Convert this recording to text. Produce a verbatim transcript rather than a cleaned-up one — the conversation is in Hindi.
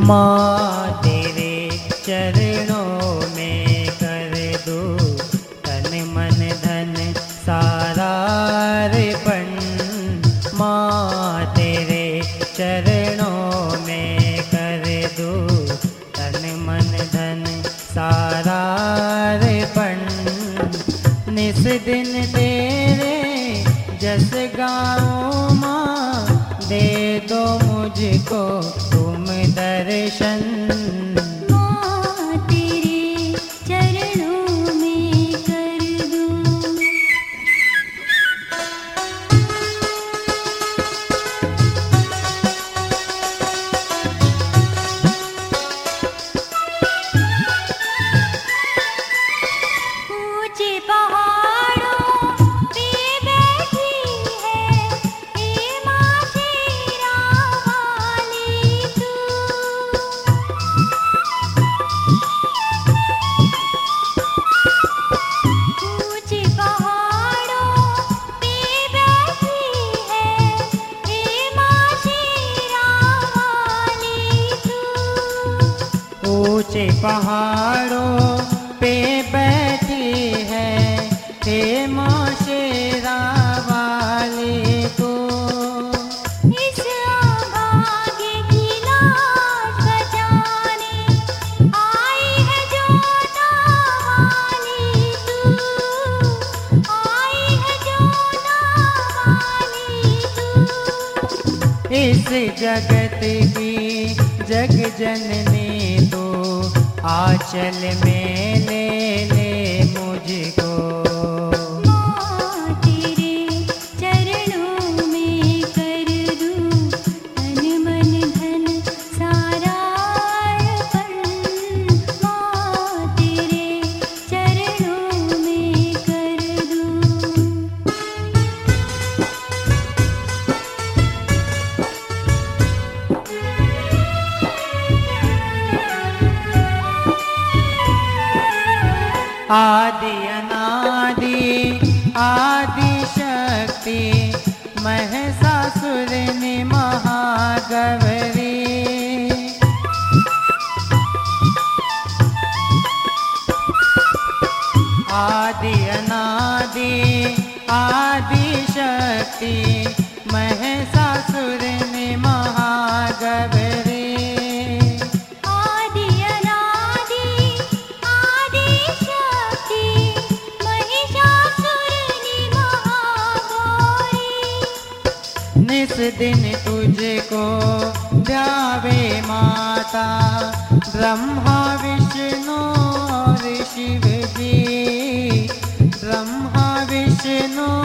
माँ तेरे चरणों में कर दूं तन मन धन सारा अर्पण। माँ तेरे चरणों में कर दूं तन मन धन सारा अर्पण। निस दिन तेरे जस गाऊं माँ, दे दो मुझको तुम दर्शन। माँ तेरे चरणों में कर दूं। ऊंचे पहाड़ों पे बैठी है हे माँ शेरा वाली तू। ऊंचे पहाड़ों पे बैठी है हे माँ शेरा वाली तू। ऊंचे पहाड़ों पे बैठी है हे माँ शेरा वाली तू। इस अभागे की लाज बजाने आई है जोधा वाली तू। आई है जोधा वाली तू। इस जगत की जग जननी तू, आंचल में ले ले मुझको। माँ तेरे चरणों में कर दूं तन मन धन सारा अर्पण। माँ तेरे चरणों में कर दूं। आदि अनादि आदि शक्ति महिषासुरनि महागौरी। आदि अनादि आदि शक्ति महिषासुरनि महागौरी। आदि अनादि आदि शक्ति महिषासुरनि महागौरी। निस दिन तुझको ध्यावे माता, ब्रह्मा विष्णु और शिव जी। ब्रह्मा विष्णु